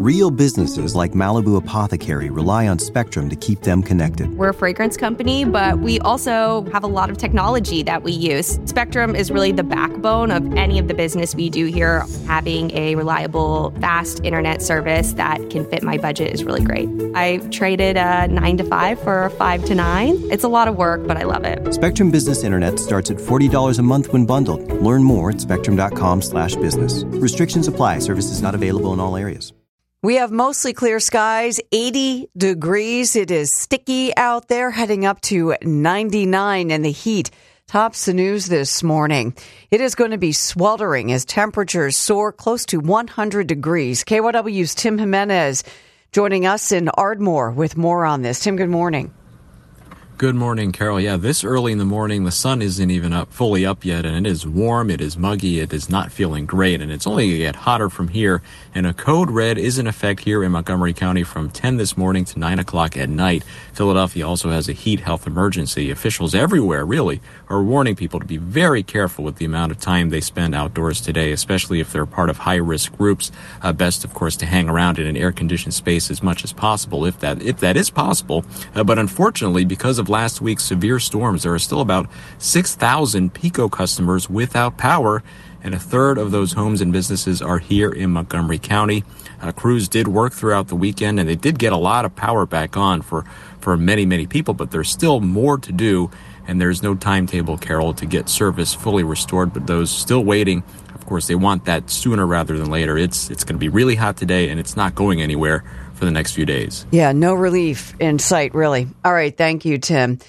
Real businesses like Malibu Apothecary rely on Spectrum to keep them connected. We're a fragrance company, but we also have a lot of technology that we use. Spectrum is really the backbone of any of the business we do here. Having a reliable, fast internet service that can fit my budget is really great. I traded a 9 to 5 for a 5 to 9. It's a lot of work, but I love it. Spectrum Business Internet starts at $40 a month when bundled. Learn more at spectrum.com/business. Restrictions apply. Services not available in all areas. We have mostly clear skies, 80 degrees. It is sticky out there, heading up to 99, and the heat tops the news this morning. It is going to be sweltering as temperatures soar close to 100 degrees. KYW's Tim Jimenez joining us in Ardmore with more on this. Tim, good morning. Good morning, Carol. Yeah, this early in the morning, the sun isn't even fully up yet, and it is warm, it is muggy, it is not feeling great, and it's only going to get hotter from here. And a code red is in effect here in Montgomery County from 10 this morning to 9 o'clock at night. Philadelphia also has a heat health emergency. Officials everywhere, really, are warning people to be very careful with the amount of time they spend outdoors today, especially if they're part of high-risk groups. Best, of course, to hang around in an air-conditioned space as much as possible, if that is possible. But unfortunately, because of last week's severe storms, there are still about 6,000 PECO customers without power, and a third of those homes and businesses are here in Montgomery County. Crews did work throughout the weekend, and they did get a lot of power back on for many, many people, but there's still more to do, and there's no timetable, Carol, to get service fully restored. But those still waiting, of course, they want that sooner rather than later. It's going to be really hot today, and it's not going anywhere for the next few days. Yeah, no relief in sight, really. All right, thank you, Tim.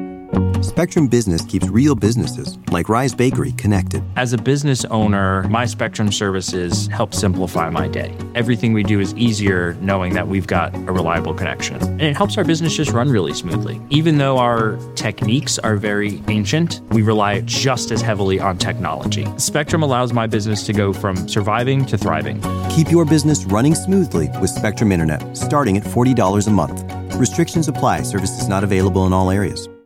Spectrum Business keeps real businesses, like Rise Bakery, connected. As a business owner, my Spectrum services help simplify my day. Everything we do is easier knowing that we've got a reliable connection. And it helps our business just run really smoothly. Even though our techniques are very ancient, we rely just as heavily on technology. Spectrum allows my business to go from surviving to thriving. Keep your business running smoothly with Spectrum Internet, starting at $40 a month. Restrictions apply. Services not available in all areas.